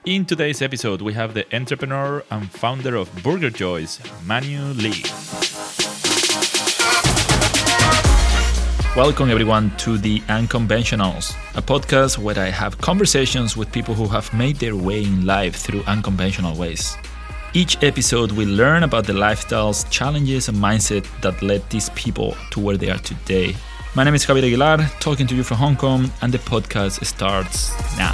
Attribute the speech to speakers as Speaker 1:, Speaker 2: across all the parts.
Speaker 1: In today's episode, we have the entrepreneur and founder of Burger Joys, Manu Lee. Welcome everyone to The Unconventionals, a podcast where I have conversations with people who have made their way in life through unconventional ways. Each episode we learn about the lifestyles, challenges, and mindset that led these people to where they are today. My name is Javier Aguilar, talking to you from Hong Kong, and the podcast starts now.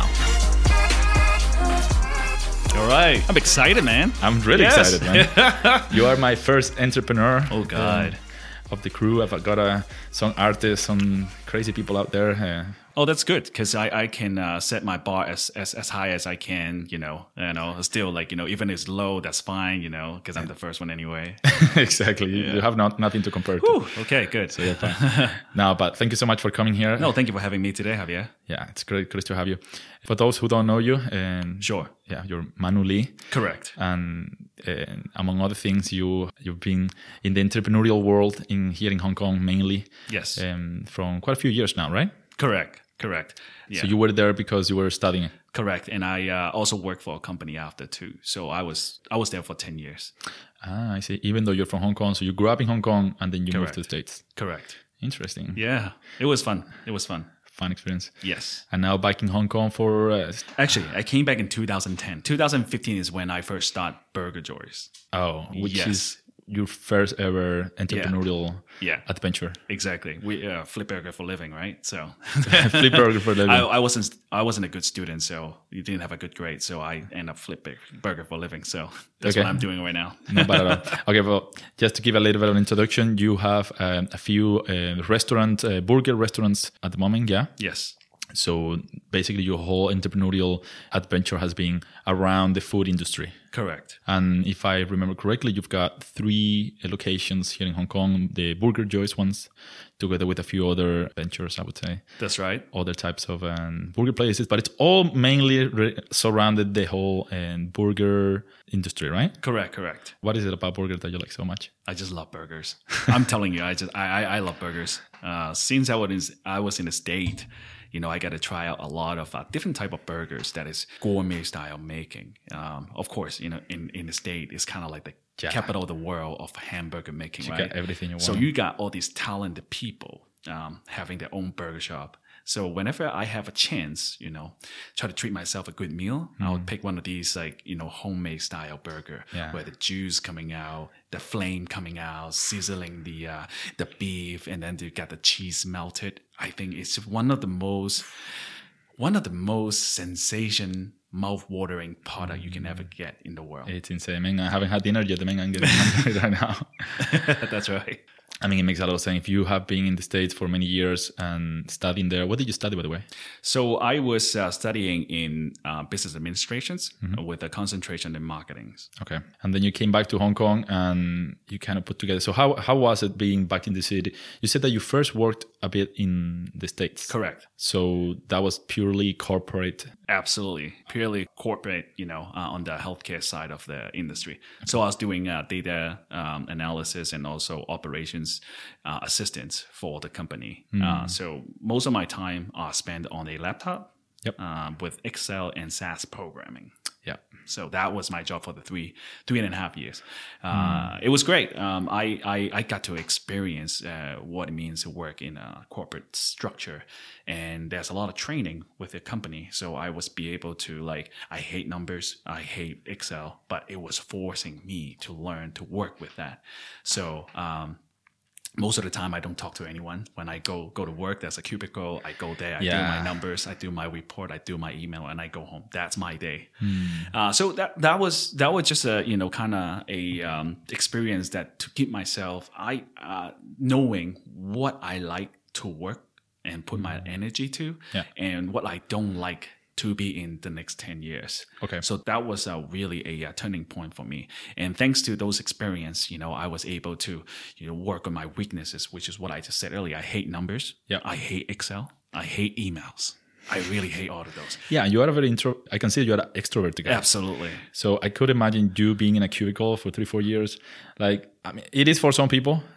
Speaker 2: All right. I'm excited, man.
Speaker 1: I'm really excited, man. You are my first entrepreneur.
Speaker 2: Oh, God.
Speaker 1: Of the crew. I've got some artists, some crazy people out there.
Speaker 2: Oh, that's good because I can set my bar as high as I can, still even if it's low, that's fine, because I'm the first one anyway.
Speaker 1: Exactly. Yeah. You have nothing to compare to.
Speaker 2: Whew. Okay, good.
Speaker 1: So, fine. No, but thank you so much for coming here.
Speaker 2: No, thank you for having me today, Javier.
Speaker 1: Yeah, it's great to have you. For those who don't know you,
Speaker 2: sure.
Speaker 1: Yeah, you're Manu Lee.
Speaker 2: Correct.
Speaker 1: And among other things, you've been in the entrepreneurial world here in Hong Kong mainly.
Speaker 2: Yes.
Speaker 1: From quite a few years now, right?
Speaker 2: Correct. Yeah.
Speaker 1: So you were there because you were studying.
Speaker 2: Correct. And I also worked for a company after too. So I was there for 10 years.
Speaker 1: Ah, I see. Even though you're from Hong Kong, so you grew up in Hong Kong and then you moved to the States.
Speaker 2: Correct.
Speaker 1: Interesting.
Speaker 2: Yeah. It was fun.
Speaker 1: Fun experience.
Speaker 2: Yes.
Speaker 1: And now back in Hong Kong for...
Speaker 2: Actually, I came back in 2010. 2015 is when I first started Burger Joys.
Speaker 1: Oh, which is your first ever entrepreneurial adventure.
Speaker 2: Exactly. We flip burger for a living, right? So
Speaker 1: flip burger for a living.
Speaker 2: I wasn't a good student, so you didn't have a good grade. So I end up flip burger for a living. So that's what I'm doing right now.
Speaker 1: No bad at all. Okay, well, just to give a little bit of an introduction, you have a few burger restaurants at the moment, yeah?
Speaker 2: Yes.
Speaker 1: So basically your whole entrepreneurial adventure has been around the food industry.
Speaker 2: Correct.
Speaker 1: And if I remember correctly, you've got 3 locations here in Hong Kong, the Burger Joys ones, together with a few other ventures, I would say.
Speaker 2: That's right.
Speaker 1: Other types of burger places, but it's all mainly surrounded the whole bursger industry, right?
Speaker 2: Correct.
Speaker 1: What is it about burgers that you like so much?
Speaker 2: I just love burgers. I'm telling you, I love burgers. Since I was in the States, I got to try out a lot of different type of burgers that is gourmet style making. Of course, in the States, it's kind of like the capital of the world of hamburger making,
Speaker 1: you
Speaker 2: right?
Speaker 1: Got everything you want.
Speaker 2: So you got all these talented people having their own burger shop. So whenever I have a chance, try to treat myself a good meal, I would pick one of these homemade style burger where the juice coming out, the flame coming out, sizzling the beef, and then you got the cheese melted. I think it's one of the most sensation, mouth-watering product you can ever get in the world.
Speaker 1: It's insane. I mean, I haven't had dinner yet. I mean, I'm getting hungry right now.
Speaker 2: That's right.
Speaker 1: I mean, it makes a lot of sense. If you have been in the States for many years and studying there, what did you study, by the way?
Speaker 2: So I was studying in business administrations with a concentration in marketing.
Speaker 1: Okay. And then you came back to Hong Kong and you kind of put together. So how was it being back in the city? You said that you first worked a bit in the States.
Speaker 2: Correct.
Speaker 1: So that was purely corporate.
Speaker 2: Absolutely. Purely corporate, on the healthcare side of the industry. So I was doing data analysis and also operations assistance for the company. So most of my time I spent on a laptop with Excel and SAS programming.
Speaker 1: Yeah.
Speaker 2: So that was my job for the three and a half years. It was great. I got to experience what it means to work in a corporate structure. And there's a lot of training with the company. So I was be able to I hate numbers. I hate Excel, but it was forcing me to learn to work with that. So, most of the time, I don't talk to anyone. When I go to work, there's a cubicle. I go there. I do my numbers. I do my report. I do my email, and I go home. That's my day. So that was just a kind of a experience that to keep myself knowing what I like to work and put my energy to, and what I don't like to be in the next 10 years.
Speaker 1: Okay.
Speaker 2: So that was really a turning point for me. And thanks to those experience, I was able to, work on my weaknesses, which is what I just said earlier. I hate numbers.
Speaker 1: Yeah.
Speaker 2: I hate Excel. I hate emails. I really hate all of those.
Speaker 1: Yeah, you are a very I can see you're an extrovert guy.
Speaker 2: Absolutely.
Speaker 1: So I could imagine you being in a cubicle for 3-4 years. Like, I mean, it is for some people.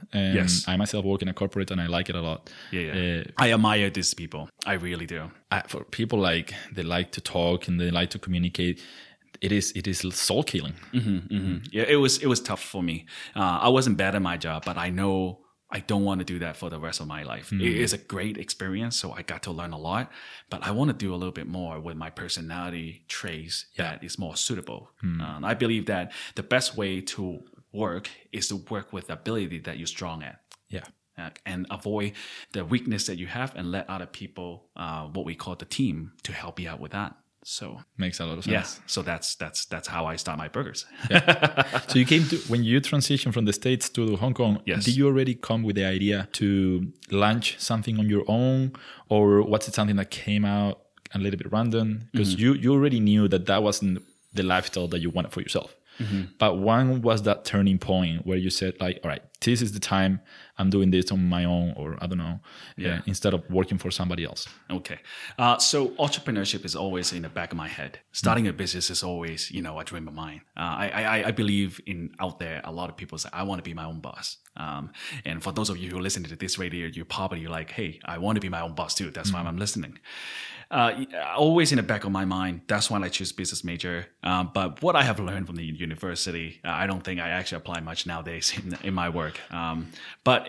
Speaker 1: And
Speaker 2: Yes.
Speaker 1: I myself work in a corporate and I like it a lot.
Speaker 2: Yeah. I admire these people. I really do.
Speaker 1: For people like, they like to talk and they like to communicate, it is soul killing.
Speaker 2: Yeah, it was tough for me. I wasn't bad at my job, but I know I don't want to do that for the rest of my life. It is a great experience, so I got to learn a lot, but I want to do a little bit more with my personality traits that is more suitable. I believe that the best way to work is to work with the ability that you're strong at.
Speaker 1: Yeah.
Speaker 2: And avoid the weakness that you have and let other people, what we call the team, to help you out with that. So
Speaker 1: makes a lot of sense.
Speaker 2: yeah, so that's how I start my burgers.
Speaker 1: So you when you transitioned from the States to Hong Kong,
Speaker 2: Yes.
Speaker 1: did you already come with the idea to launch something on your own, or was it something that came out a little bit random? Because you already knew that wasn't the lifestyle that you wanted for yourself. But when was that turning point where you said, like, all right, this is the time I'm doing this on my own, or I don't know, instead of working for somebody else?
Speaker 2: Okay. So entrepreneurship is always in the back of my head. Starting a business is always, a dream of mine. I believe out there, a lot of people say, I want to be my own boss. And for those of you who listen to this radio, you're probably like, hey, I want to be my own boss too. That's why I'm listening. Always in the back of my mind. That's why I choose business major. But what I have learned from the university, I don't think I actually apply much nowadays in my work. But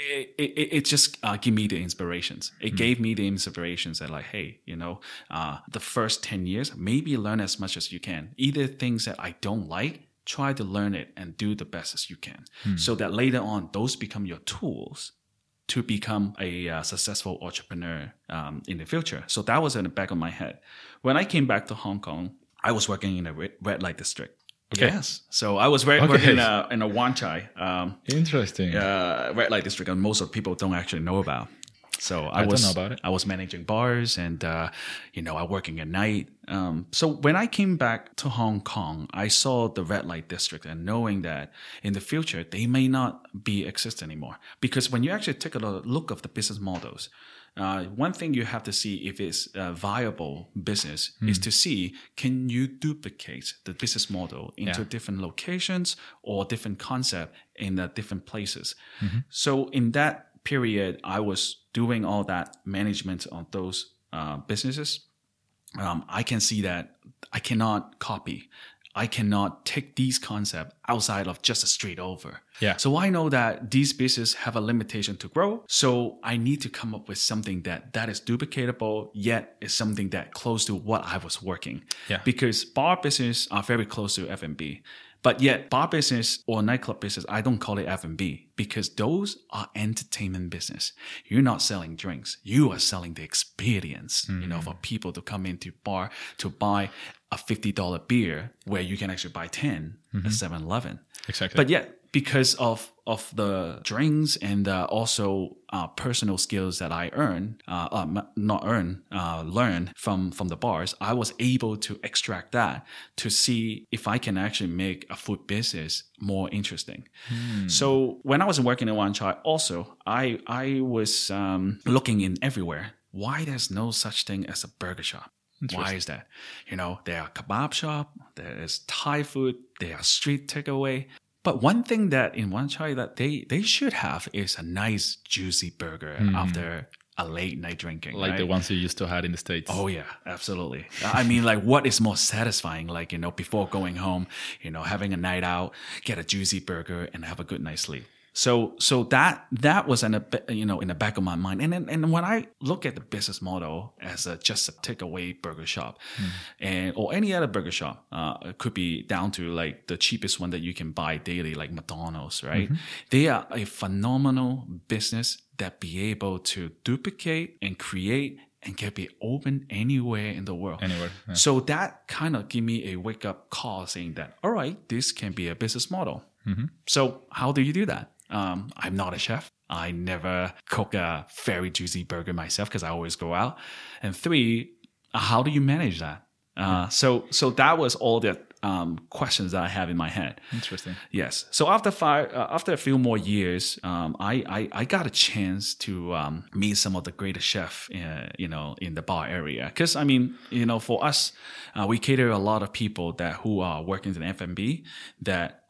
Speaker 2: it just gave me the inspirations. It gave me the inspirations that, like, hey, the first 10 years, maybe learn as much as you can. Either things that I don't like, try to learn it and do the best as you can. So that later on, those become your tools to become a successful entrepreneur in the future. So that was in the back of my head. When I came back to Hong Kong, I was working in a red light district.
Speaker 1: Okay.
Speaker 2: Yes. So I was working in a Wan Chai
Speaker 1: Interesting.
Speaker 2: red light district, and most of the people don't actually know about. So I
Speaker 1: don't know about it.
Speaker 2: I was managing bars, and I working at night. So when I came back to Hong Kong, I saw the red light district, and knowing that in the future they may not exist anymore, because when you actually take a look of the business models, one thing you have to see if it's a viable business is to see, can you duplicate the business model into different locations or different concept in different places. So in that period, I was doing all that management on those businesses. I can see that I cannot copy. I cannot take these concepts outside of just a street over.
Speaker 1: Yeah.
Speaker 2: So I know that these businesses have a limitation to grow. So I need to come up with something that is duplicatable, yet is something that close to what I was working.
Speaker 1: Yeah.
Speaker 2: Because bar business are very close to F&B. But yet, bar business or nightclub business, I don't call it F&B, because those are entertainment business. You're not selling drinks. You are selling the experience, for people to come into bar to buy a $50 beer where you can actually buy 10 at 7-Eleven.
Speaker 1: Exactly.
Speaker 2: But yet, because of the drinks and also personal skills that I learned from the bars, I was able to extract that to see if I can actually make a food business more interesting. So when I was working in Wan Chai, also I was looking in everywhere. Why there's no such thing as a burger shop? Why is that? There are kebab shop, there is Thai food, there are street takeaway. But one thing that in Wan Chai that they should have is a nice juicy burger after a late night drinking.
Speaker 1: Like the ones you used to have in the States.
Speaker 2: Oh yeah, absolutely. I mean, like, what is more satisfying? Like, before going home, having a night out, get a juicy burger and have a good night's sleep. So that was in the back of my mind. And when I look at the business model as just a takeaway burger shop, or any other burger shop, it could be down to like the cheapest one that you can buy daily, like McDonald's, right? They are a phenomenal business that be able to duplicate and create and can be open anywhere in the world.
Speaker 1: Anywhere. Yeah.
Speaker 2: So that kind of give me a wake up call saying that, all right, this can be a business model. So how do you do that? I'm not a chef. I never cook a very juicy burger myself because I always go out. And 3, how do you manage that? So that was all the questions that I have in my head.
Speaker 1: Interesting.
Speaker 2: Yes. So after a few more years, I got a chance to meet some of the greatest chefs, in the bar area. Because I mean, for us, we cater a lot of people who are working in F&B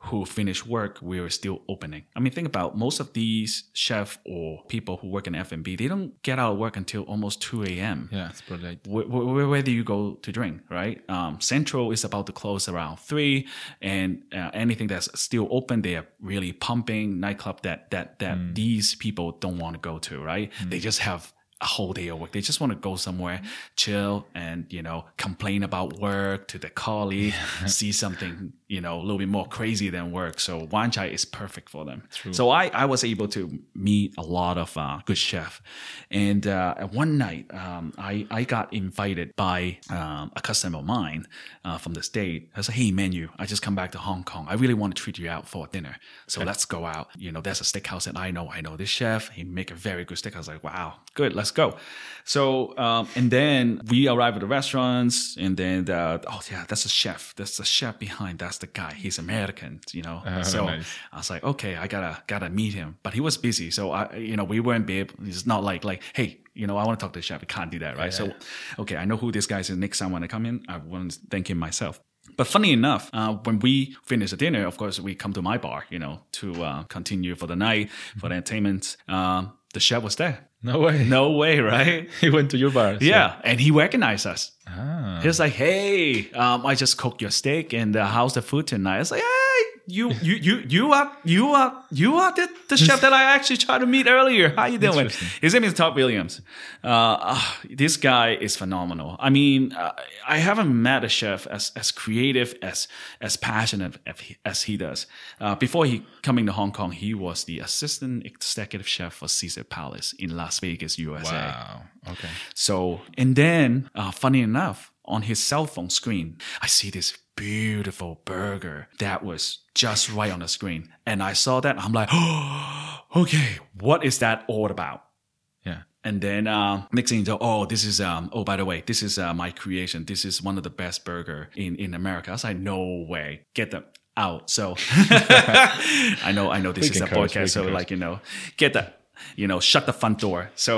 Speaker 2: who finished work, we were still opening. I mean, think about most of these chefs or people who work in F&B, they don't get out of work until almost 2 a.m.
Speaker 1: Yeah, it's pretty late.
Speaker 2: Where do you go to drink, right? Central is about to close around 3, and anything that's still open, they are really pumping nightclub that these people don't want to go to, right? They just have a whole day of work. They just want to go somewhere, chill, and, complain about work to the colleague, see something, a little bit more crazy than work. So Wan Chai is perfect for them.
Speaker 1: True.
Speaker 2: So I was able to meet a lot of good chefs. And one night, I got invited by a customer of mine from the state. I said, hey, Manu, I just come back to Hong Kong. I really want to treat you out for dinner. So let's go out. There's a steakhouse that I know this chef. He make a very good steak. I was like, wow, good, let's go. So, and then we arrived at the restaurants, and then, that's a chef. That's the chef behind. That's the guy. He's American, So
Speaker 1: nice.
Speaker 2: I was like, okay, I gotta meet him. But he was busy. So we weren't able, it's not like, hey, I want to talk to the chef. We can't do that, right? So, okay, I know who this guy is. Next time when I come in, I want to thank him myself. But funny enough, when we finish the dinner, of course, we come to my bar, to continue for the night, for the entertainment. The chef was there.
Speaker 1: No way.
Speaker 2: No way, right?
Speaker 1: He went to your bar. So.
Speaker 2: Yeah, and he recognized us.
Speaker 1: Ah.
Speaker 2: He was like, hey, I just cooked your steak, and how's the food tonight? I was like, hey, you are the chef that I actually tried to meet earlier. How you doing? His name is Todd Williams. This guy is phenomenal. I mean, I haven't met a chef as creative, as passionate as he does. Before he coming to Hong Kong, he was the assistant executive chef for Caesar Palace in Las Vegas, USA.
Speaker 1: Wow. Okay.
Speaker 2: So, and then, funny enough, on his cell phone screen, I see this beautiful burger that was just right on the screen. And I saw that, I'm like, oh, okay, what is that all about?
Speaker 1: Yeah.
Speaker 2: And then next thing you know, this is, by the way, this is my creation. This is one of the best burger in America. I was like, no way, get them out. So I know this is a podcast. So get that, shut the front door. So,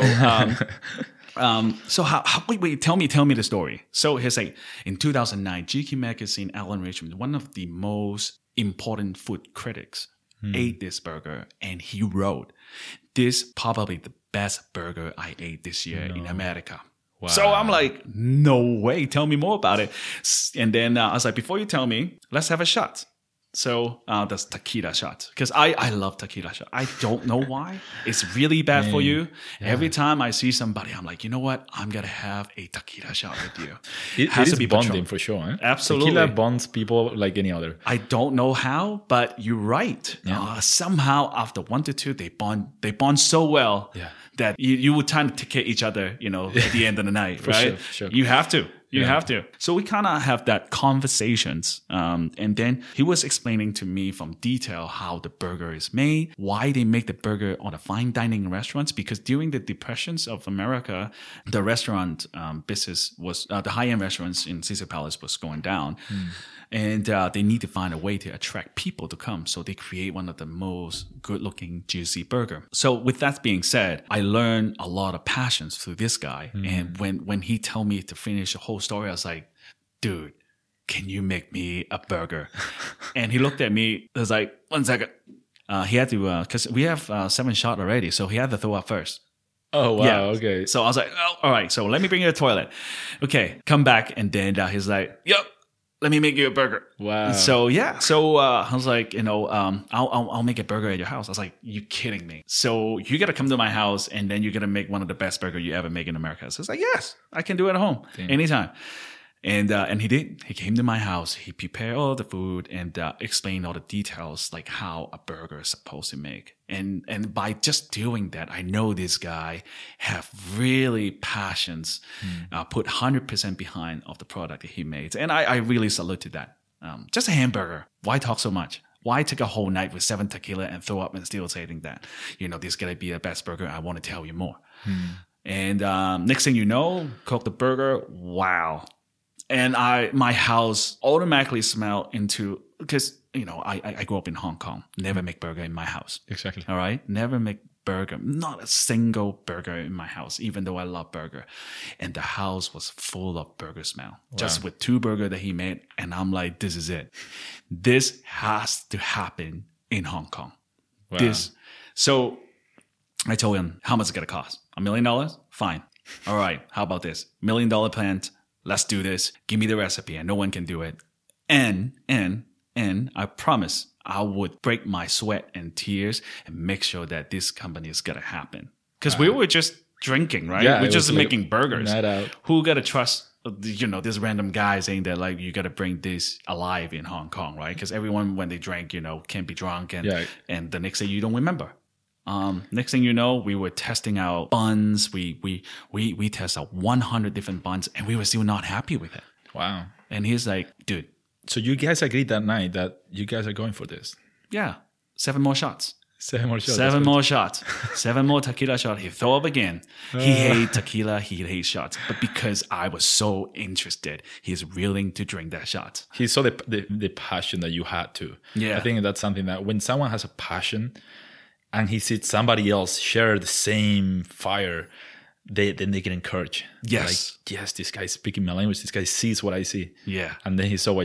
Speaker 2: so wait, tell me the story. So here's in 2009, GQ Magazine, Alan Richmond, one of the most important food critics, ate this burger, and he wrote, this probably the best burger I ate this year in America. Wow. So I'm like, no way, tell me more about it. And then I was like, before you tell me, let's have a shot. So that's tequila shot, because I love tequila shot. I don't know why. It's really bad for you. Yeah. Every time I see somebody, I'm like, you know what? I'm going to have a tequila shot with you.
Speaker 1: It has to be bonding for sure. Eh?
Speaker 2: Absolutely.
Speaker 1: Tequila bonds people like any other.
Speaker 2: I don't know how, but you're right. Yeah. Somehow after 1 to 2, they bond so well that you would try to take each other, at the end of the night, right?
Speaker 1: Sure.
Speaker 2: You have to. You have to. So we kind of have that conversations. And then he was explaining to me from detail how the burger is made, why they make the burger on the fine dining restaurants. Because during the depressions of America, the restaurant business was, the high-end restaurants in Caesar Palace was going down. And they need to find a way to attract people to come. So they create one of the most good-looking, juicy burger. So with that being said, I learned a lot of passions through this guy. And when he told me to finish the whole story, I was like, dude, can you make me a burger? And he looked at me. I was like, 1 second. He had to, because we have 7 shots already. So he had to throw up first.
Speaker 1: Oh, wow.
Speaker 2: Yeah.
Speaker 1: Okay.
Speaker 2: So I was like, oh, all right. So let me bring you to the toilet. Okay. Come back. And then he's like, yep. Let me make you a burger.
Speaker 1: Wow.
Speaker 2: So yeah. So I was like, I'll make a burger at your house. I was like, you kidding me? So you got to come to my house, and then you're going to make one of the best burger you ever make in America. So I was like, yes, I can do it at home anytime. And he did. He came to my house. He prepared all the food and explained all the details, like how a burger is supposed to make. And by just doing that, I know this guy have really passions, put 100% behind of the product that he made. And I really saluted that. Just a hamburger. Why talk so much? Why take a whole night with 7 tequila and throw up and still saying that, this is going to be the best burger. I want to tell you more. And next thing you know, cook the burger. Wow. And my house automatically smelled into, because, I grew up in Hong Kong. Never make burger in my house.
Speaker 1: Exactly.
Speaker 2: All right. Never make burger, not a single burger in my house, even though I love burger. And the house was full of burger smell, just with 2 burgers that he made. And I'm like, this is it. This has to happen in Hong Kong.
Speaker 1: Wow.
Speaker 2: So I told him, how much is it going to cost? $1 million? Fine. All right. How about this? $1 million plant. Let's do this. Give me the recipe, and no one can do it. And I promise I would break my sweat and tears and make sure that this company is going to happen. Because we were just drinking, right?
Speaker 1: Yeah,
Speaker 2: we're just
Speaker 1: like
Speaker 2: making burgers.
Speaker 1: night out.
Speaker 2: Who got to trust, this random guy saying that, like, you got to bring this alive in Hong Kong, right? Because everyone, when they drink, can be drunk. And the next day you don't remember. Next thing you know, we were testing out buns. We tested out 100 different buns, and we were still not happy with it.
Speaker 1: Wow.
Speaker 2: And he's like, dude.
Speaker 1: So you guys agreed that night that you guys are going for this?
Speaker 2: Yeah. 7 more shots.
Speaker 1: 7 more shots.
Speaker 2: 7 more shots. 7 more tequila shots. He throw up again. He hates tequila. He hates shots. But because I was so interested, he's willing to drink that shot.
Speaker 1: He saw the passion that you had too.
Speaker 2: Yeah.
Speaker 1: I think that's something that when someone has a passion and he sees somebody else share the same fire, then they get encouraged.
Speaker 2: Yes.
Speaker 1: Like, yes, this guy's speaking my language. This guy sees what I see.
Speaker 2: Yeah.
Speaker 1: And then he saw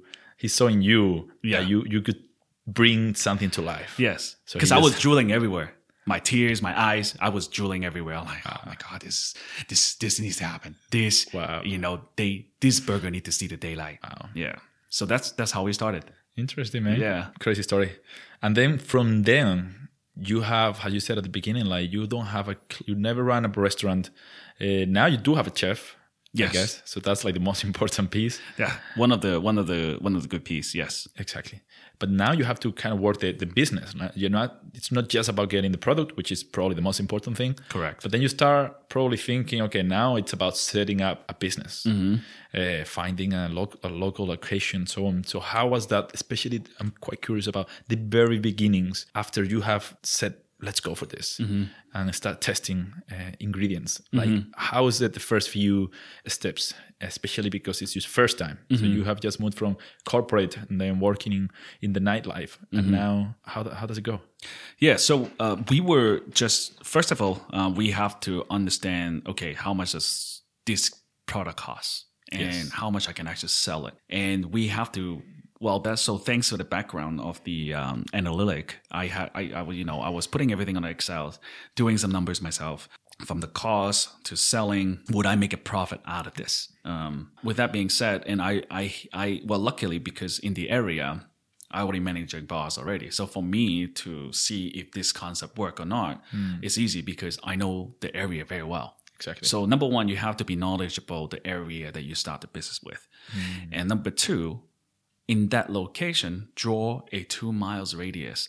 Speaker 1: in you
Speaker 2: Yeah.
Speaker 1: that you could bring something to life.
Speaker 2: Yes.
Speaker 1: So
Speaker 2: Because I was drooling everywhere. My tears, my eyes, I was drooling everywhere. I'm like, oh my God, this needs to happen. This,
Speaker 1: Wow.
Speaker 2: This burger needs to see the daylight.
Speaker 1: Wow.
Speaker 2: Yeah. So that's how we started.
Speaker 1: Interesting, man.
Speaker 2: Yeah.
Speaker 1: Crazy story. And then from then, you have, as you said at the beginning, like you never ran a restaurant. Now you do have a chef.
Speaker 2: Yes.
Speaker 1: I guess. So that's like the most important piece.
Speaker 2: Yeah. One of the good piece. Yes.
Speaker 1: Exactly. But now you have to kind of work the business. It's not just about getting the product, which is probably the most important thing.
Speaker 2: Correct.
Speaker 1: But then you start probably thinking, okay, now it's about setting up a business, finding a local location, so on. So how was that? Especially, I'm quite curious about the very beginnings after you have said, let's go for this and start testing ingredients. Like, how is it the first few steps, especially because it's your first time? So you have just moved from corporate and then working in the nightlife. And now how does it go?
Speaker 2: Yeah. So we were just, first of all, we have to understand, okay, how much does this product cost and how much I can actually sell it. And we have to, so thanks to the background of the analytic, I was putting everything on Excel, doing some numbers myself, from the cost to selling. Would I make a profit out of this? With that being said, and luckily, because in the area, I already managed bars already. So for me to see if this concept work or not, it's easy because I know the area very well.
Speaker 1: Exactly.
Speaker 2: So number one, you have to be knowledgeable the area that you start the business with. And number two, in that location, draw a 2 miles radius.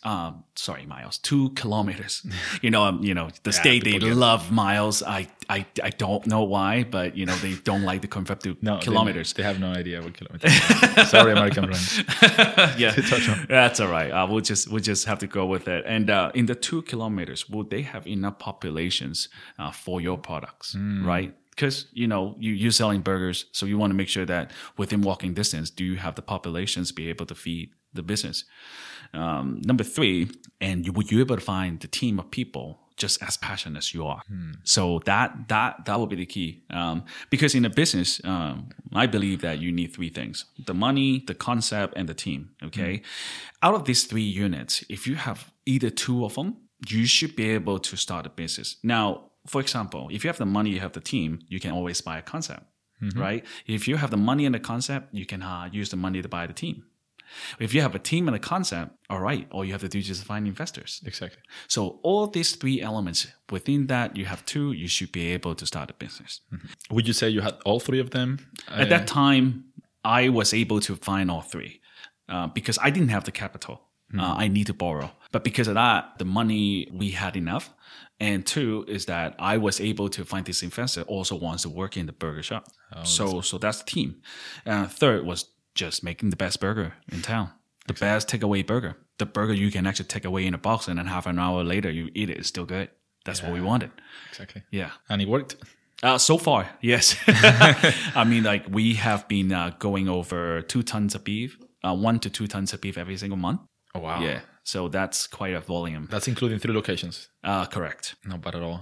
Speaker 2: 2 kilometers. The state, they love miles. I don't know why, but they don't like to convert to kilometers.
Speaker 1: They have no idea what kilometers. Sorry, American friends.
Speaker 2: Yeah, that's all right. We'll just have to go with it. And in the 2 kilometers, will they have enough populations for your products, right? Because, you're selling burgers, so you want to make sure that within walking distance, do you have the populations be able to feed the business? Number three, and would you able to find the team of people just as passionate as you are? So that will be the key. Because in a business, I believe that you need 3 things: the money, the concept, and the team. Okay. Out of these 3 units, if you have either 2 of them, you should be able to start a business. Now, for example, if you have the money, you have the team, you can always buy a concept, right? If you have the money and the concept, you can use the money to buy the team. If you have a team and a concept, all right, all you have to do is just find investors.
Speaker 1: Exactly.
Speaker 2: So all these 3 elements, within that, you have 2, you should be able to start a business.
Speaker 1: Would you say you had all 3 of them?
Speaker 2: At that time, I was able to find all 3 because I didn't have the capital. I need to borrow. But because of that, the money, we had enough. And 2 is that I was able to find this investor also wants to work in the burger shop. So that's the team. 3rd was just making the best burger in town. The best takeaway burger. The burger you can actually take away in a box and then half an hour later you eat it. It's still good. That's what we wanted.
Speaker 1: Exactly.
Speaker 2: Yeah.
Speaker 1: And it worked?
Speaker 2: So far, yes. I mean, we have been going over 2 tons of beef, 1 to 2 tons of beef every single month.
Speaker 1: Oh, wow.
Speaker 2: Yeah. So that's quite a volume.
Speaker 1: That's including 3 locations.
Speaker 2: Correct.
Speaker 1: Not bad at all.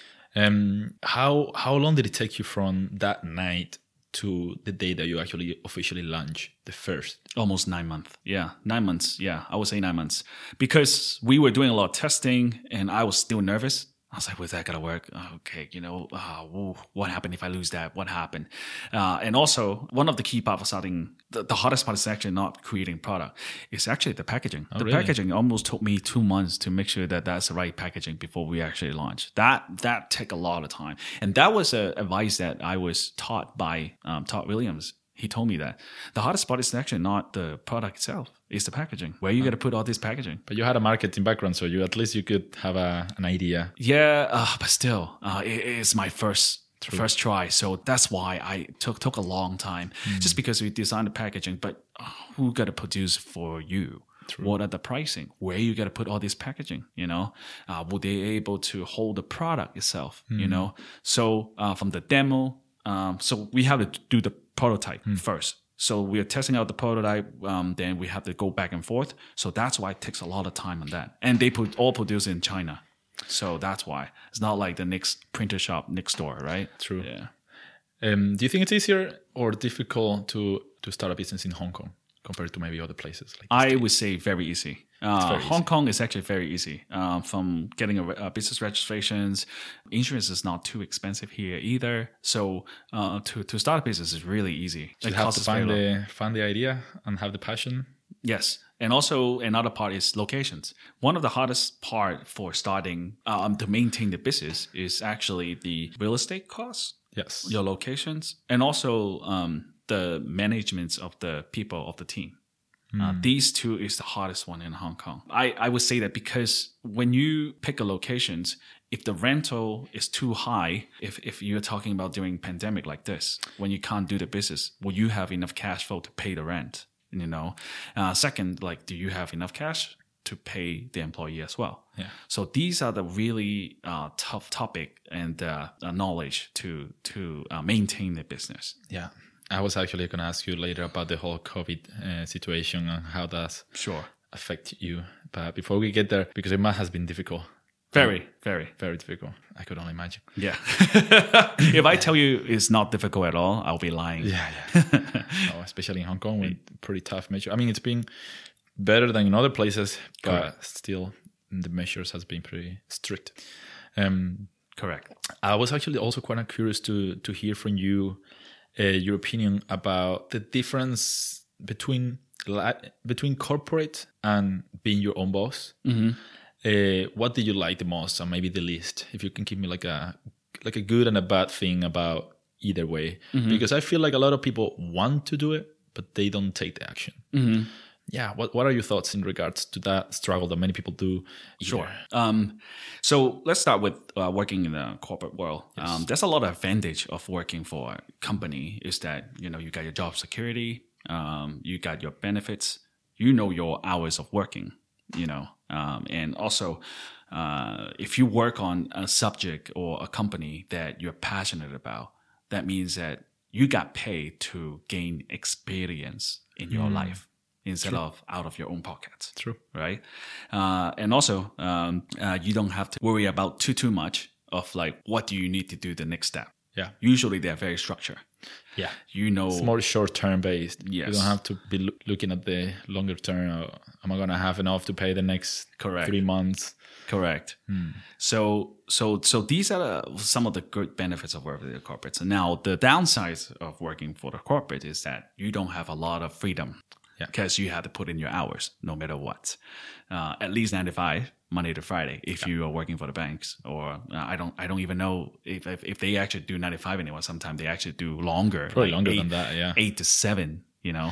Speaker 1: How long did it take you from that night to the day that you actually officially launch the first?
Speaker 2: Almost 9 months. Yeah, 9 months. Yeah, I would say 9 months. Because we were doing a lot of testing and I was still nervous. I was like, was that going to work? Okay, what happened if I lose that? What happened? And also, one of the key parts of starting, the hardest part is actually not creating product. It's actually the packaging. The
Speaker 1: really?
Speaker 2: packaging almost took me 2 months to make sure that that's the right packaging before we actually launch. That took a lot of time. And that was advice that I was taught by Todd Williams. He told me that the hardest part is actually not the product itself, it's the packaging. Where you got to put all this packaging?
Speaker 1: But you had a marketing background, so at least you could have an idea.
Speaker 2: Yeah, but still, it's my first try. So that's why I took a long time, just because we designed the packaging. But who got to produce for you? True. What are the pricing? Where you got to put all this packaging? Will they able to hold the product itself? So from the demo, so we have to do the prototype first. So we are testing out the prototype, then we have to go back and forth. So that's why it takes a lot of time on that. And they all produce in China. So that's why. It's not like the next printer shop next door, right?
Speaker 1: True.
Speaker 2: Yeah.
Speaker 1: Do you think it's easier or difficult to start a business in Hong Kong compared to maybe other places?
Speaker 2: I would say very easy. Hong Kong is actually very easy. From getting a business registrations, insurance is not too expensive here either. So to start a business is really easy.
Speaker 1: You have to find the idea and have the passion.
Speaker 2: Yes. And also another part is locations. One of the hardest part for starting to maintain the business is actually the real estate costs.
Speaker 1: Yes.
Speaker 2: Your locations. And also the management of the people of the team. These two is the hardest one in Hong Kong. I would say that because when you pick a locations, if the rental is too high, if you're talking about during pandemic like this, when you can't do the business, will you have enough cash flow to pay the rent? Second, do you have enough cash to pay the employee as well?
Speaker 1: Yeah.
Speaker 2: So these are the really tough topic and knowledge to maintain the business.
Speaker 1: Yeah. I was actually going to ask you later about the whole COVID situation and how does affect you. But before we get there, because it has been difficult.
Speaker 2: Very, very,
Speaker 1: very difficult. I could only imagine.
Speaker 2: Yeah. If I tell you it's not difficult at all, I'll be lying.
Speaker 1: Yeah. Especially in Hong Kong with pretty tough measures. I mean, it's been better than in other places, but still the measures has been pretty strict.
Speaker 2: Correct.
Speaker 1: I was actually also quite curious to hear from you your opinion about the difference between corporate and being your own boss. Mm-hmm. What did you like the most, and maybe the least? If you can give me like a good and a bad thing about either way, because I feel like a lot of people want to do it, but they don't take the action. Mm-hmm. Yeah, what are your thoughts in regards to that struggle that many people do?
Speaker 2: Sure. So let's start with working in the corporate world. Yes. There's a lot of advantage of working for a company is that, you got your job security, you got your benefits, your hours of working, and also if you work on a subject or a company that you're passionate about, that means that you got paid to gain experience in your life. Instead of out of your own pockets.
Speaker 1: True.
Speaker 2: Right? And also, you don't have to worry about too much of what do you need to do the next step.
Speaker 1: Yeah.
Speaker 2: Usually they're very structured.
Speaker 1: Yeah.
Speaker 2: It's
Speaker 1: more short-term based.
Speaker 2: Yes.
Speaker 1: You don't have to be looking at the longer term. Am I going to have enough to pay the next 3 months?
Speaker 2: Correct. So these are some of the good benefits of working with the corporates. And now the downsides of working for the corporate is that you don't have a lot of freedom. Because you have to put in your hours no matter what. At least 9 to 5, Monday to Friday, if you are working for the banks. Or I don't even know if they actually do 9 to 5 anymore. Sometimes they actually do longer.
Speaker 1: Probably longer than that, yeah.
Speaker 2: 8 to 7,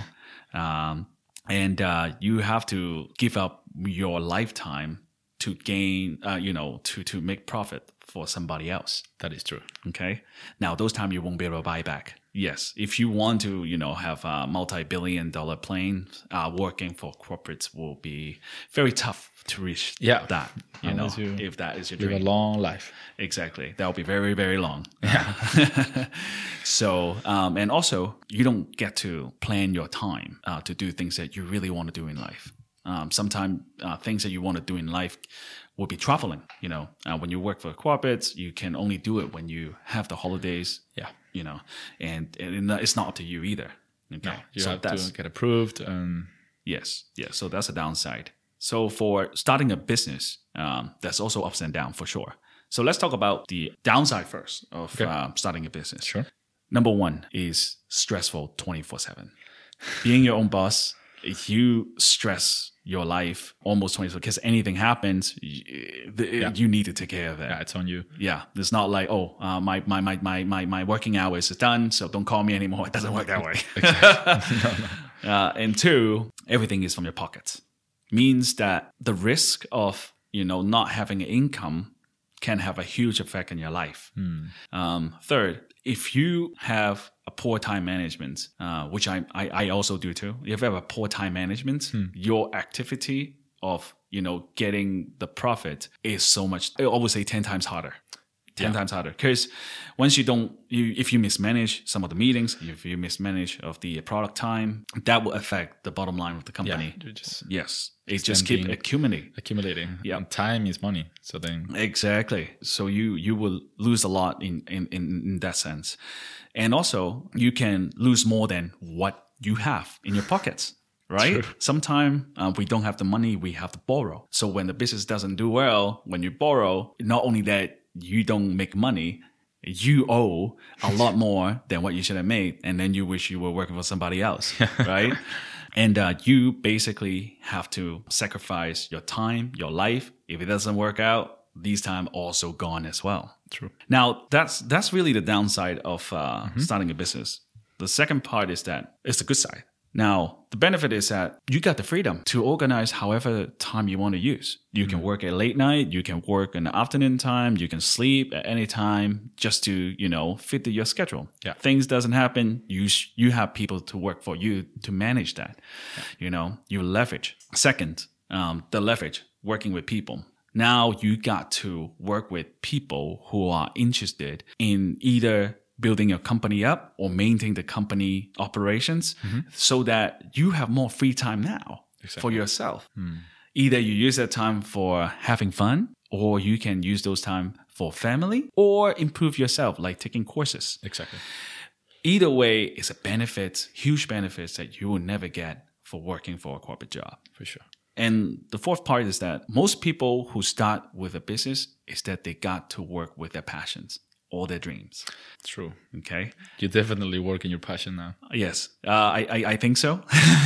Speaker 2: and you have to give up your lifetime to gain, to make profit for somebody else.
Speaker 1: That is true.
Speaker 2: Okay. Now, those times you won't be able to buy back. Yes. If you want to, have a multi-billion-dollar plane, working for corporates will be very tough to reach that, if that is your dream.
Speaker 1: Live a long life.
Speaker 2: Exactly. That will be very, very long.
Speaker 1: Yeah.
Speaker 2: So, and also you don't get to plan your time to do things that you really want to do in life. Sometimes things that you want to do in life will be traveling. When you work for corporates, you can only do it when you have the holidays.
Speaker 1: Yeah.
Speaker 2: And it's not up to you either. Okay.
Speaker 1: No, you have to get approved.
Speaker 2: Yes. So that's a downside. So for starting a business, there's also ups and downs for sure. So let's talk about the downside first of starting a business.
Speaker 1: Sure.
Speaker 2: Number one is stressful 24/7. Being your own boss, you stress your life almost 24 because anything happens, you need to take care of it.
Speaker 1: Yeah, it's on you.
Speaker 2: Yeah, it's not like my working hours is done, so don't call me anymore. It doesn't work that way. No. And two, everything is from your pockets. Means that the risk of not having an income can have a huge effect in your life. Third, if you have a poor time management, which I also do too, if you have a poor time management, your activity of getting the profit is so much, I would say 10 times harder. 10 times harder. Because once if you mismanage some of the meetings, if you mismanage of the product time, that will affect the bottom line of the company.
Speaker 1: Yeah,
Speaker 2: it just keeps
Speaker 1: accumulating.
Speaker 2: Yeah.
Speaker 1: And time is money. So then
Speaker 2: exactly. So you will lose a lot in that sense. And also you can lose more than what you have in your pockets. Right? Sometimes we don't have the money, we have to borrow. So when the business doesn't do well, when you borrow, not only that you don't make money, you owe a lot more than what you should have made. And then you wish you were working for somebody else, right? And you basically have to sacrifice your time, your life. If it doesn't work out, these time also gone as well.
Speaker 1: True.
Speaker 2: Now, that's really the downside of starting a business. The second part is that it's the good side. Now, the benefit is that you got the freedom to organize however time you want to use. You can work at late night, you can work in the afternoon time, you can sleep at any time just to, fit your schedule.
Speaker 1: Yeah.
Speaker 2: Things doesn't happen, you have people to work for you to manage that. Yeah. You leverage. Second, the leverage, working with people. Now you got to work with people who are interested in either building your company up or maintaining the company operations so that you have more free time now for yourself. Either you use that time for having fun or you can use those time for family or improve yourself, like taking courses.
Speaker 1: Exactly.
Speaker 2: Either way, it's a benefit, huge benefits that you will never get for working for a corporate job.
Speaker 1: For sure.
Speaker 2: And the fourth part is that most people who start with a business is that they got to work with their passions or their dreams.
Speaker 1: True.
Speaker 2: Okay.
Speaker 1: You definitely work in your passion now.
Speaker 2: Yes. I think so.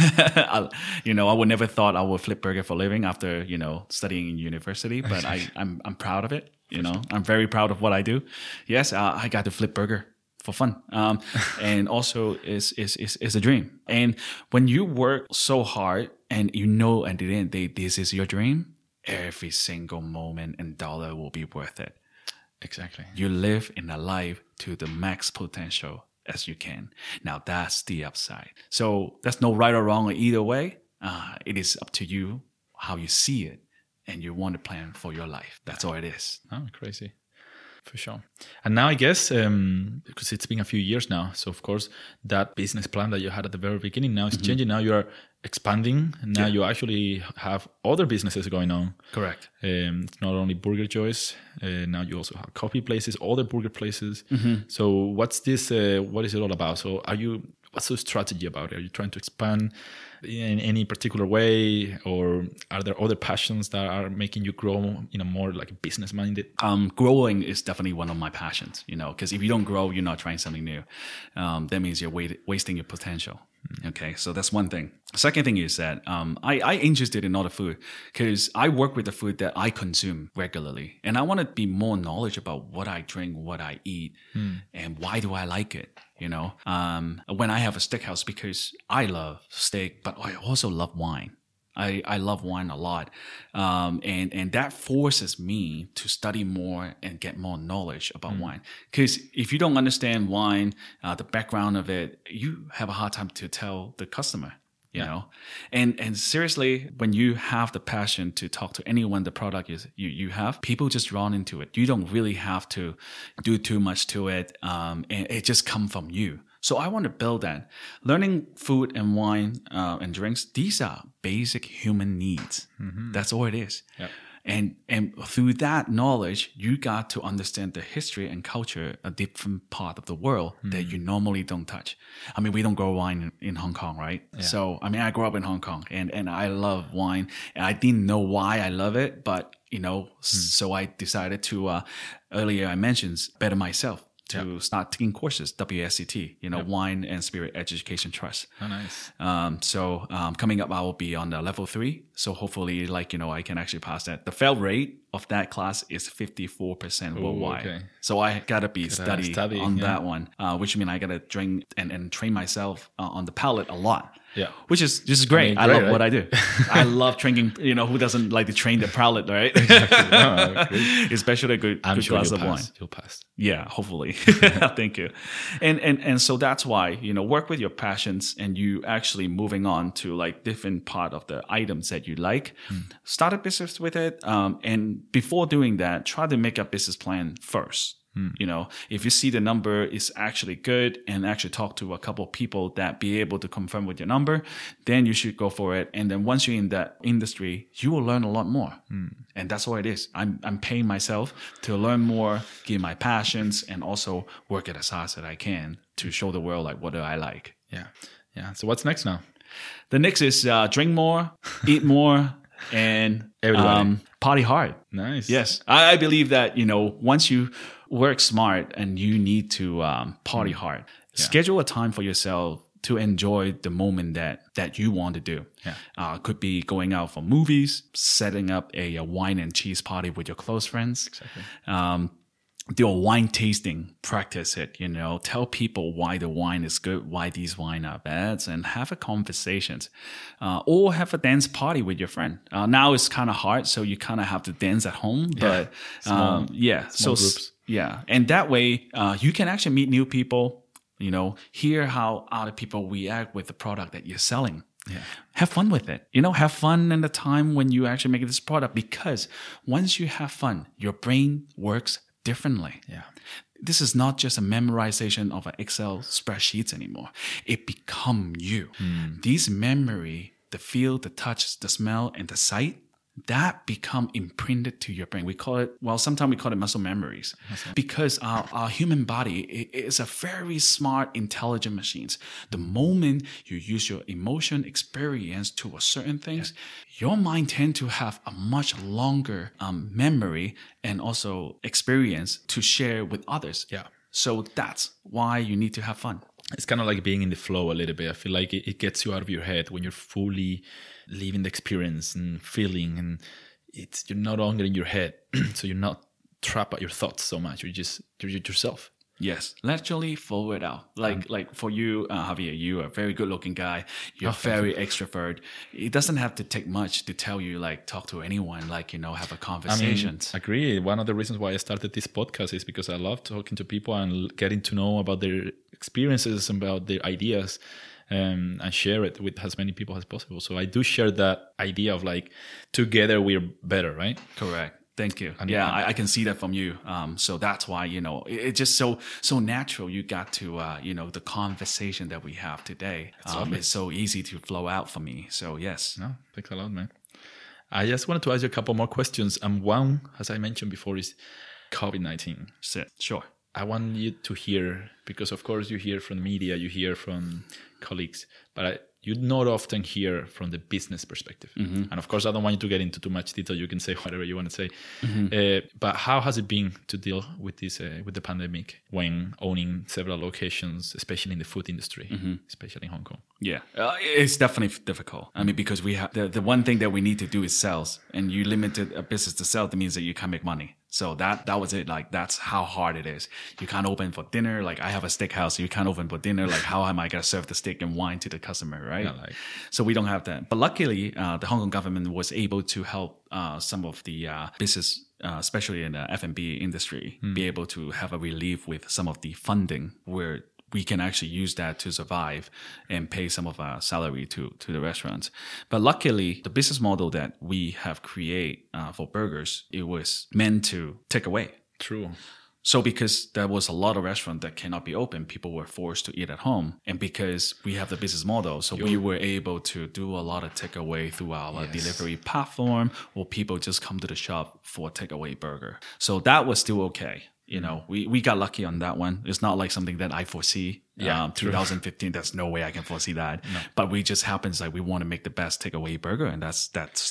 Speaker 2: I would never thought I would flip burger for a living after, studying in university, but I'm proud of it. I'm very proud of what I do. Yes. I got to flip burger for fun. And also is a dream. And when you work so hard and at the end of the day, this is your dream, every single moment and dollar will be worth it.
Speaker 1: Exactly.
Speaker 2: You live in a life to the max potential as you can. Now that's the upside. So there's no right or wrong either way. It is up to you how you see it and you want to plan for your life. That's all it is.
Speaker 1: Oh, crazy. For sure. And now I guess, because it's been a few years now, so of course that business plan that you had at the very beginning now is changing. Now you're expanding. And now you actually have other businesses going on.
Speaker 2: Correct.
Speaker 1: It's not only Burger Joys. Now you also have coffee places, other burger places. So what's this? What is it all about? So what's the strategy about it? Are you trying to expand in any particular way, or are there other passions that are making you grow in a more like business minded?
Speaker 2: Growing is definitely one of my passions, because if you don't grow, you're not trying something new. That means you're wasting your potential. Okay, so that's one thing. Second thing is that I interested in other food because I work with the food that I consume regularly, and I want to be more knowledge about what I drink, what I eat, and why do I like it. When I have a steakhouse, because I love steak, but I also love wine. I love wine a lot. And that forces me to study more and get more knowledge about wine. Because if you don't understand wine, the background of it, you have a hard time to tell the customer, you know? And seriously, when you have the passion to talk to anyone, the product is you have, people just run into it. You don't really have to do too much to it. And it just comes from you. So I want to build that. Learning food and wine and drinks, these are basic human needs. That's all it is.
Speaker 1: Yep.
Speaker 2: And through that knowledge, you got to understand the history and culture, a different part of the world that you normally don't touch. I mean, we don't grow wine in Hong Kong, right?
Speaker 1: Yeah.
Speaker 2: So, I mean, I grew up in Hong Kong and I love wine. And I didn't know why I love it, but, so I decided to, earlier I mentioned, better myself. To start taking courses, WSET, Wine and Spirit Education Trust.
Speaker 1: Oh, nice.
Speaker 2: So coming up, I will be on the level 3. So hopefully, I can actually pass that. The fail rate of that class is 54% worldwide.
Speaker 1: Okay.
Speaker 2: So I gotta be studying on that one, which means I gotta drink and train myself on the palate a lot.
Speaker 1: Yeah.
Speaker 2: Which is great. I love what I do. I love training. Who doesn't like to train the palate, right?
Speaker 1: Exactly.
Speaker 2: Especially a good glass of wine.
Speaker 1: You'll pass.
Speaker 2: Yeah, hopefully. Thank you. And so that's why, work with your passions and you actually moving on to different part of the items that you like. Start a business with it. And before doing that, try to make a business plan first. If you see the number is actually good and actually talk to a couple of people that be able to confirm with your number, then you should go for it. And then once you're in that industry, you will learn a lot more. And that's what it is. I'm paying myself to learn more, give my passions, and also work it as hard as I can to show the world what do I like.
Speaker 1: Yeah. Yeah. So what's next now?
Speaker 2: The next is drink more, eat more, and party hard.
Speaker 1: Nice.
Speaker 2: Yes. I believe that, once you work smart and you need to party hard, schedule a time for yourself to enjoy the moment that you want to do. Yeah. Could be going out for movies, setting up a wine and cheese party with your close friends.
Speaker 1: Exactly.
Speaker 2: Do a wine tasting, practice it, tell people why the wine is good, why these wine are bad, and have a conversations. Or have a dance party with your friend. Now it's kind of hard, so you kind of have to dance at home, but
Speaker 1: small groups.
Speaker 2: Yeah. And that way, you can actually meet new people, hear how other people react with the product that you're selling. Yeah. Have fun with it. Have fun in the time when you actually make this product, because once you have fun, your brain works differently.
Speaker 1: Yeah.
Speaker 2: This is not just a memorization of an Excel spreadsheets anymore. It become you. These memory, the feel, the touch, the smell, and the sight, that become imprinted to your brain. We call it, sometimes we call it muscle memories, because our human body is a very smart, intelligent machines. The moment you use your emotion experience to a certain things, your mind tend to have a much longer memory and also experience to share with others.
Speaker 1: Yeah.
Speaker 2: So that's why you need to have fun.
Speaker 1: It's kind of like being in the flow a little bit. I feel like it gets you out of your head when you're fully living the experience and feeling, and you're no longer in your head, so you're not trapped by your thoughts so much. You're yourself.
Speaker 2: Yes, naturally forward out. Like for you, Javier, you're a very good looking guy. You're very extrovert. It doesn't have to take much to tell you talk to anyone, have a conversation.
Speaker 1: I agree. One of the reasons why I started this podcast is because I love talking to people and getting to know about their experiences, about their ideas, and share it with as many people as possible. So I do share that idea of together we're better, right?
Speaker 2: Correct. Thank you. I can see that from you. So that's why, it's just so natural. You got to, the conversation that we have today. It's so easy to flow out for me. So yes.
Speaker 1: No, thanks a lot, man. I just wanted to ask you a couple more questions. And one, as I mentioned before, is COVID-19.
Speaker 2: Sure.
Speaker 1: I want you to hear, because of course you hear from the media, you hear from colleagues, but you not often hear from the business perspective. And of course, I don't want you to get into too much detail. You can say whatever you want to say. But how has it been to deal with this, with the pandemic, when owning several locations, especially in the food industry, especially in Hong Kong?
Speaker 2: Yeah, it's definitely difficult. I mean, because we have the one thing that we need to do is sales, and you limited a business to sell. That means that you can't make money. So that was it. That's how hard it is. You can't open for dinner. I have a steakhouse. You can't open for dinner. How am I going to serve the steak and wine to the customer, right? Yeah, so we don't have that. But luckily, the Hong Kong government was able to help some of the business, especially in the F&B industry, be able to have a relief with some of the funding where we can actually use that to survive and pay some of our salary to the restaurants. But luckily, the business model that we have created for burgers, it was meant to take away.
Speaker 1: True.
Speaker 2: So because there was a lot of restaurants that cannot be open, people were forced to eat at home. And because we have the business model, so we were able to do a lot of takeaway through our delivery platform, or people just come to the shop for a takeaway burger. So that was still okay. You know, we got lucky on that one. It's not like something that I foresee. 2015, there's no way I can foresee that. No. But we just happens like we want to make the best takeaway burger, and that's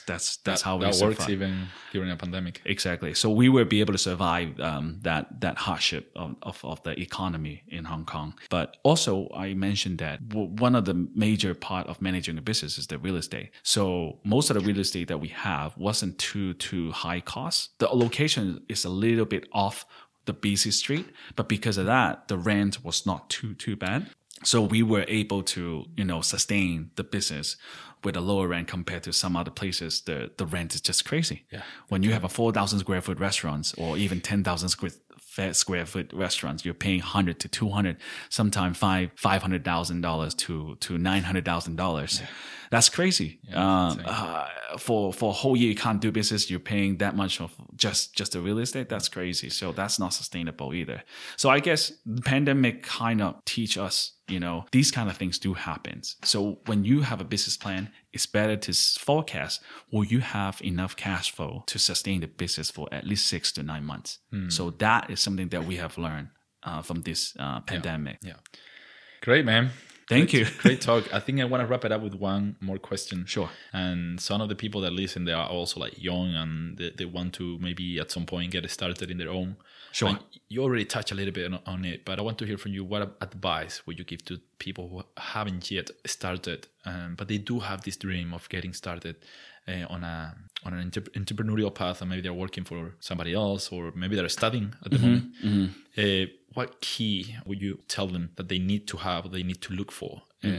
Speaker 2: how we survive.
Speaker 1: That works even during a pandemic.
Speaker 2: Exactly. So we will be able to survive that hardship of the economy in Hong Kong. But also, I mentioned that one of the major part of managing a business is the real estate. So most of the real estate that we have wasn't too high cost. The location is a little bit off the busy street, but because of that, the rent was not too bad. So we were able to, sustain the business with a lower rent compared to some other places. The rent is just crazy. Yeah. When you have a 4,000 square foot restaurants or even 10,000 square foot restaurants, you're paying 100 to 200, sometimes $500,000 to $900,000. Yeah. That's crazy. Yeah, for a whole year, you can't do business. You're paying that much of just the real estate. That's crazy. So that's not sustainable either. So I guess the pandemic kind of teach us, these kind of things do happen. So when you have a business plan, it's better to forecast, will you have enough cash flow to sustain the business for at least 6 to 9 months? So that is something that we have learned from this pandemic.
Speaker 1: Yeah. Great, man.
Speaker 2: Thank you.
Speaker 1: Great talk. I think I want to wrap it up with one more question.
Speaker 2: Sure.
Speaker 1: And some of the people that listen, they are also like young and they want to maybe at some point get started in their own.
Speaker 2: Sure.
Speaker 1: And you already touched a little bit on it, but I want to hear from you. What advice would you give to people who haven't yet started, but they do have this dream of getting started on an entrepreneurial path, and maybe they're working for somebody else, or maybe they're studying at the moment. What key would you tell them that they need to have, they need to look for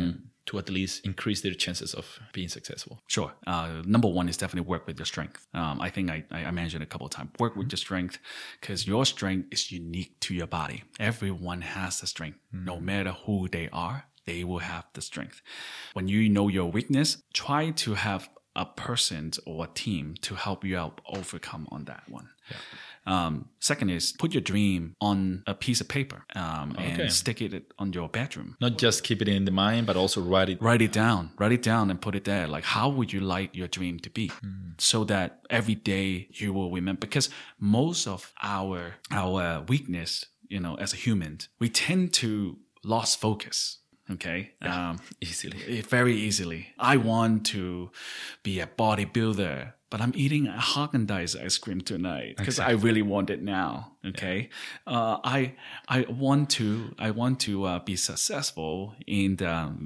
Speaker 1: to at least increase their chances of being successful?
Speaker 2: Sure. Number one is definitely work with your strength. I think I mentioned a couple of times, work with your strength, because your strength is unique to your body. Everyone has the strength. No matter who they are, they will have the strength. When you know your weakness, try to have a person or a team to help you out overcome on that one. Yeah. Second is put your dream on a piece of paper and stick it on your bedroom.
Speaker 1: Not just keep it in the mind, but also write it down.
Speaker 2: Write it down and put it there. Like, how would you like your dream to be? So that every day you will remember. Because most of our weakness, as a human, we tend to lose focus. Okay.
Speaker 1: Easily.
Speaker 2: Very easily. I want to be a bodybuilder, but I'm eating a Haagen-Dazs ice cream tonight because I really want it now. Okay. Yeah. I want to be successful in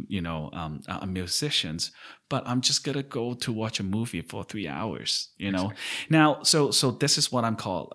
Speaker 2: the, musicians, but I'm just going to go to watch a movie for 3 hours, Now, so this is what I'm called,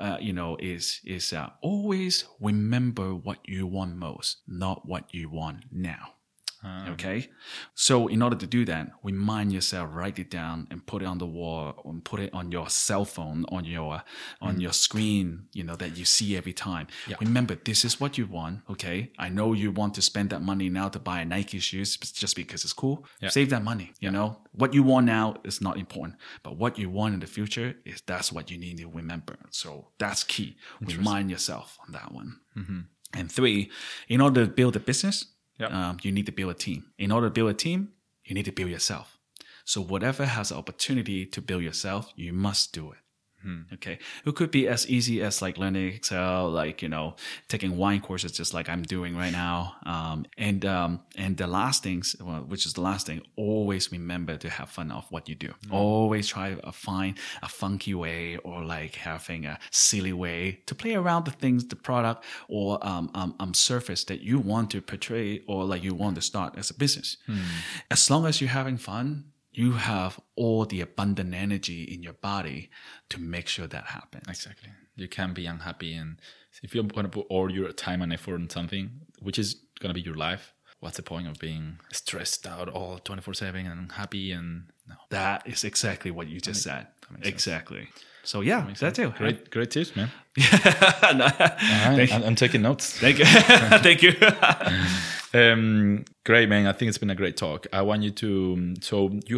Speaker 2: is always remember what you want most, not what you want now. Okay. So in order to do that, remind yourself, write it down and put it on the wall, and put it on your cell phone, on your screen, that you see every time. Yeah. Remember, this is what you want. Okay. I know you want to spend that money now to buy Nike shoes just because it's cool. Yeah. Save that money. What you want now is not important, but what you want in the future that's what you need to remember. So that's key. Remind yourself on that one. Mm-hmm. And 3, in order to build a business, you need to build a team. In order to build a team, you need to build yourself. So whatever has the opportunity to build yourself, you must do it. Okay. It could be as easy as like learning Excel, like, taking wine courses, just like I'm doing right now. And the last things, which is the last thing, always remember to have fun of what you do. Always try to find a funky way or like having a silly way to play around the things, the product or surface that you want to portray or like you want to start as a business. As long as you're having fun, you have all the abundant energy in your body to make sure that happens.
Speaker 1: Exactly. You can't be unhappy. And if you're going to put all your time and effort on something, which is going to be your life, what's the point of being stressed out all 24/7 and unhappy? And no.
Speaker 2: That is exactly what you just said. Exactly. So yeah, that's it.
Speaker 1: Great tips, man.
Speaker 2: No.
Speaker 1: Right. I'm taking notes.
Speaker 2: Thank you. Thank you.
Speaker 1: Great, man. I think it's been a great talk. I want you to, so you have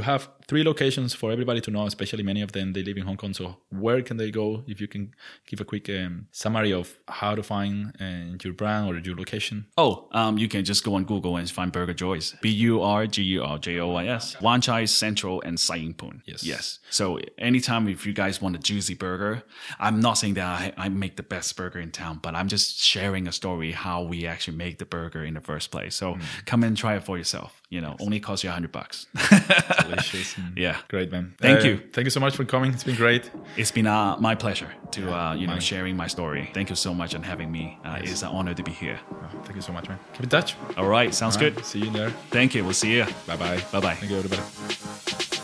Speaker 1: 3 locations for everybody to know, especially many of them, they live in Hong Kong. So where can they go? If you can give a quick summary of how to find your brand or your location.
Speaker 2: You can just go on Google and find Burger Joys. BURGERJOYS. Wan Chai, Central, and Sai Ying Pun. Yes. So anytime if you guys want a juicy burger, I'm not saying that I make the best burger in town, but I'm just sharing a story how we actually make the burger in the first place. So come and try it for yourself. Only costs you $100.
Speaker 1: Delicious.
Speaker 2: Yeah.
Speaker 1: Great, man.
Speaker 2: Thank you.
Speaker 1: Thank you so much for coming. It's been great.
Speaker 2: It's been my pleasure to sharing my story. Thank you so much and having me. It's an honor to be here.
Speaker 1: Thank you so much, man. Keep in touch.
Speaker 2: All right. Sounds good.
Speaker 1: See you there.
Speaker 2: Thank you. We'll see you.
Speaker 1: Bye-bye.
Speaker 2: Bye-bye.
Speaker 1: Thank you, everybody.